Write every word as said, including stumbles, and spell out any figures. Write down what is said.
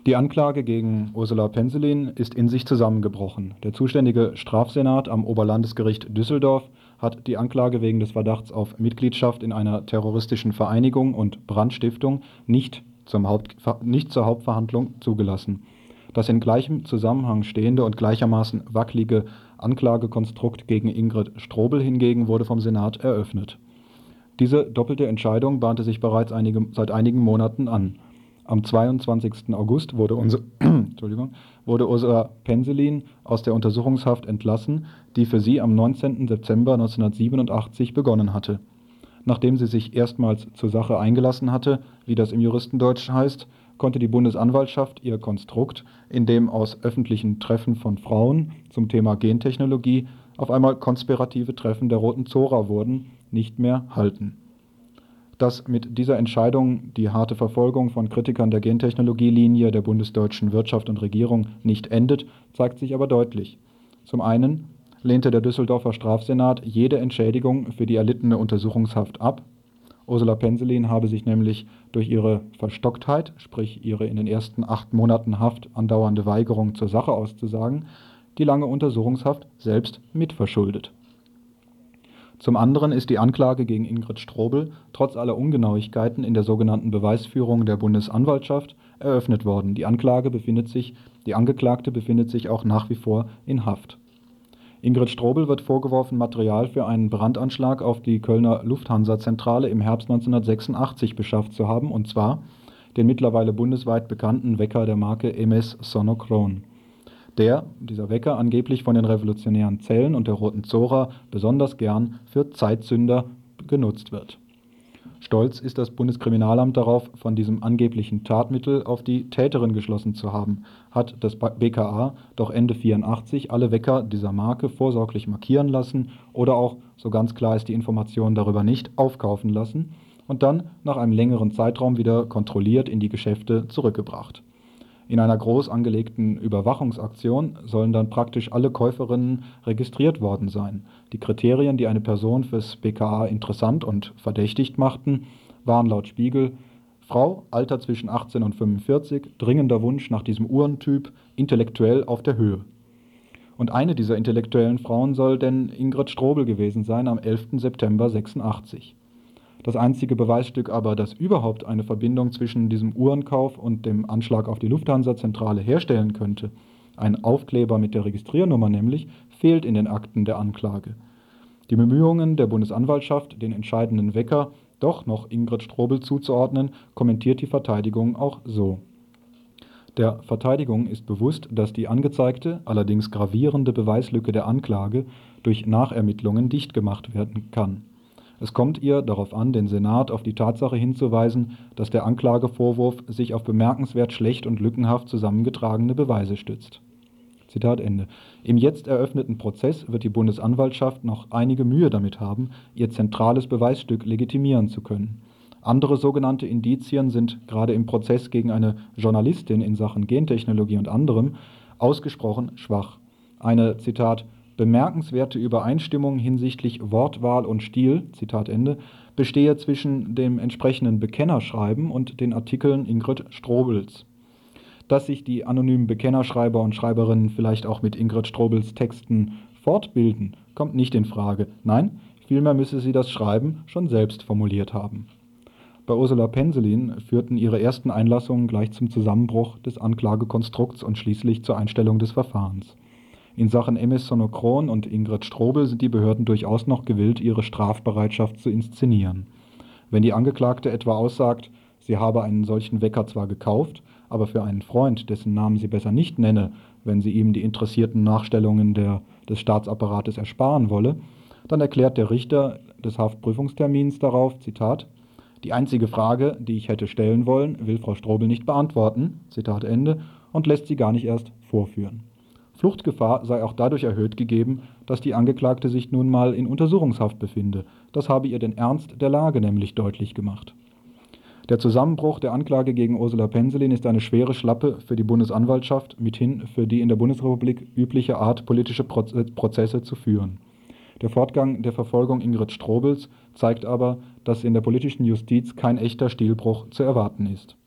Die Anklage gegen Ursula Penzelin ist in sich zusammengebrochen. Der zuständige Strafsenat am Oberlandesgericht Düsseldorf hat die Anklage wegen des Verdachts auf Mitgliedschaft in einer terroristischen Vereinigung und Brandstiftung nicht, zum Haupt, nicht zur Hauptverhandlung zugelassen. Das in gleichem Zusammenhang stehende und gleichermaßen wackelige Anklagekonstrukt gegen Ingrid Strobel hingegen wurde vom Senat eröffnet. Diese doppelte Entscheidung bahnte sich bereits einige, seit einigen Monaten an. Am zweiundzwanzigsten August wurde, unser, Entschuldigung, wurde Ursula Penzelin aus der Untersuchungshaft entlassen, die für sie am neunzehnten September neunzehnhundertsiebenundachtzig begonnen hatte. Nachdem sie sich erstmals zur Sache eingelassen hatte, wie das im Juristendeutsch heißt, konnte die Bundesanwaltschaft ihr Konstrukt, in dem aus öffentlichen Treffen von Frauen zum Thema Gentechnologie auf einmal konspirative Treffen der Roten Zora wurden, nicht mehr halten. Dass mit dieser Entscheidung die harte Verfolgung von Kritikern der Gentechnologielinie der bundesdeutschen Wirtschaft und Regierung nicht endet, zeigt sich aber deutlich. Zum einen lehnte der Düsseldorfer Strafsenat jede Entschädigung für die erlittene Untersuchungshaft ab. Ursula Penzelin habe sich nämlich durch ihre Verstocktheit, sprich ihre in den ersten acht Monaten Haft andauernde Weigerung zur Sache auszusagen, die lange Untersuchungshaft selbst mitverschuldet. Zum anderen ist die Anklage gegen Ingrid Strobel trotz aller Ungenauigkeiten in der sogenannten Beweisführung der Bundesanwaltschaft eröffnet worden. Die Anklage befindet sich, die Angeklagte befindet sich auch nach wie vor in Haft. Ingrid Strobel wird vorgeworfen, Material für einen Brandanschlag auf die Kölner Lufthansa-Zentrale im Herbst neunzehnhundertsechsundachtzig beschafft zu haben, und zwar den mittlerweile bundesweit bekannten Wecker der Marke Emes Sonochron. Der, dieser Wecker, angeblich von den revolutionären Zellen und der Roten Zora besonders gern für Zeitsünder genutzt wird. Stolz ist das Bundeskriminalamt darauf, von diesem angeblichen Tatmittel auf die Täterin geschlossen zu haben, hat das B K A doch Ende vierundachtzig alle Wecker dieser Marke vorsorglich markieren lassen oder auch, so ganz klar ist die Information darüber nicht, aufkaufen lassen und dann nach einem längeren Zeitraum wieder kontrolliert in die Geschäfte zurückgebracht. In einer groß angelegten Überwachungsaktion sollen dann praktisch alle Käuferinnen registriert worden sein. Die Kriterien, die eine Person fürs B K A interessant und verdächtigt machten, waren laut Spiegel: Frau, Alter zwischen achtzehn und fünfundvierzig, dringender Wunsch nach diesem Uhrentyp, intellektuell auf der Höhe. Und eine dieser intellektuellen Frauen soll denn Ingrid Strobel gewesen sein am elften September sechsundachtzig. Das einzige Beweisstück aber, das überhaupt eine Verbindung zwischen diesem Uhrenkauf und dem Anschlag auf die Lufthansa-Zentrale herstellen könnte, ein Aufkleber mit der Registriernummer nämlich, fehlt in den Akten der Anklage. Die Bemühungen der Bundesanwaltschaft, den entscheidenden Wecker doch noch Ingrid Strobel zuzuordnen, kommentiert die Verteidigung auch so: Der Verteidigung ist bewusst, dass die angezeigte, allerdings gravierende Beweislücke der Anklage durch Nachermittlungen dicht gemacht werden kann. Es kommt ihr darauf an, den Senat auf die Tatsache hinzuweisen, dass der Anklagevorwurf sich auf bemerkenswert schlecht und lückenhaft zusammengetragene Beweise stützt. Zitat Ende. Im jetzt eröffneten Prozess wird die Bundesanwaltschaft noch einige Mühe damit haben, ihr zentrales Beweisstück legitimieren zu können. Andere sogenannte Indizien sind gerade im Prozess gegen eine Journalistin in Sachen Gentechnologie und anderem ausgesprochen schwach. Eine, Zitat, bemerkenswerte Übereinstimmung hinsichtlich Wortwahl und Stil, Zitat Ende, bestehe zwischen dem entsprechenden Bekennerschreiben und den Artikeln Ingrid Strobels. Dass sich die anonymen Bekennerschreiber und Schreiberinnen vielleicht auch mit Ingrid Strobels Texten fortbilden, kommt nicht in Frage. Nein, vielmehr müsse sie das Schreiben schon selbst formuliert haben. Bei Ursula Penzelin führten ihre ersten Einlassungen gleich zum Zusammenbruch des Anklagekonstrukts und schließlich zur Einstellung des Verfahrens. In Sachen Emes Sonochron und Ingrid Strobel sind die Behörden durchaus noch gewillt, ihre Strafbereitschaft zu inszenieren. Wenn die Angeklagte etwa aussagt, sie habe einen solchen Wecker zwar gekauft, aber für einen Freund, dessen Namen sie besser nicht nenne, wenn sie ihm die interessierten Nachstellungen der, des Staatsapparates ersparen wolle, dann erklärt der Richter des Haftprüfungstermins darauf, Zitat, die einzige Frage, die ich hätte stellen wollen, will Frau Strobel nicht beantworten, Zitat Ende, und lässt sie gar nicht erst vorführen. Fluchtgefahr sei auch dadurch erhöht gegeben, dass die Angeklagte sich nun mal in Untersuchungshaft befinde. Das habe ihr den Ernst der Lage nämlich deutlich gemacht. Der Zusammenbruch der Anklage gegen Ursula Penzelin ist eine schwere Schlappe für die Bundesanwaltschaft, mithin für die in der Bundesrepublik übliche Art, politische Prozesse zu führen. Der Fortgang der Verfolgung Ingrid Strobels zeigt aber, dass in der politischen Justiz kein echter Stilbruch zu erwarten ist.